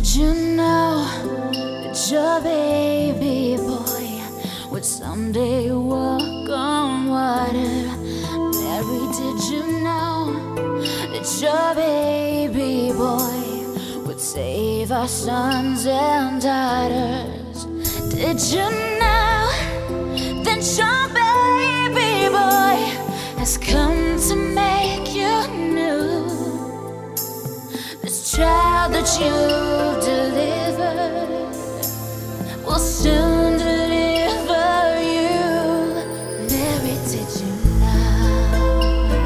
Did you know that your baby boy would someday walk on water? Mary, did you know that your baby boy would save our sons and daughters? Did you know that your baby boy has come to make you new? This child that you've delivered will soon deliver you. Mary, did you know?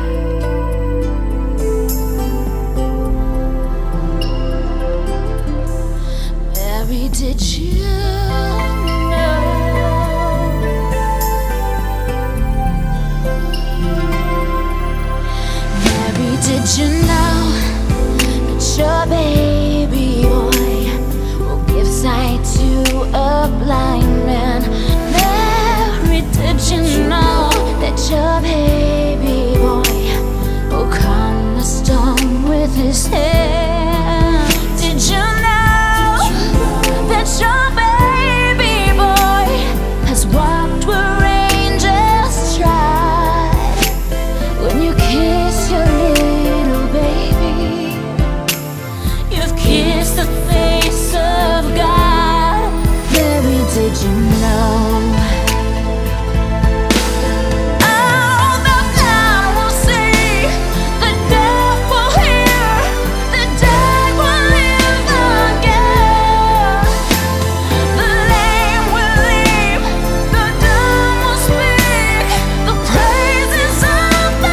Mary, did you know? Mary, did you know that your baby boy will give sight to a blind man? Mary, did you know that your baby boy will calm the storm with his hand? Did you know that your baby boy has walked where angels trod? When you kiss your little baby, you've kissed the face of God. Mary, did you know? Oh, the blind will see, the deaf will hear, the dead will live again. The lame will leap, the dumb will speak, the praises of the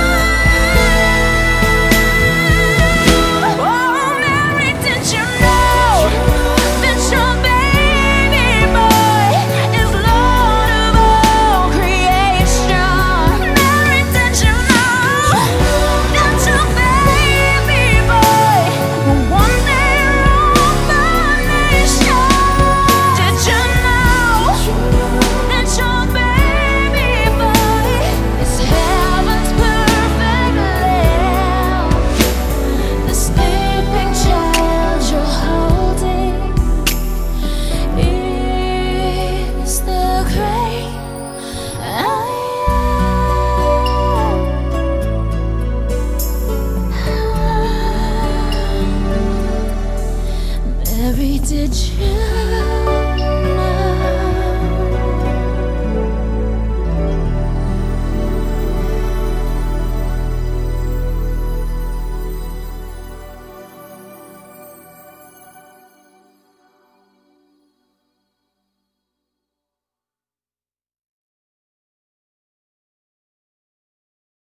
Lamb. Oh, Mary, did you know that your baby boy is Lord of all creation? Mary, did you know that your baby boy will one day rule the nation? Did you know that your baby boy is heaven's perfect lamb? The sleeping child you're holding is the great I am. Mary, did you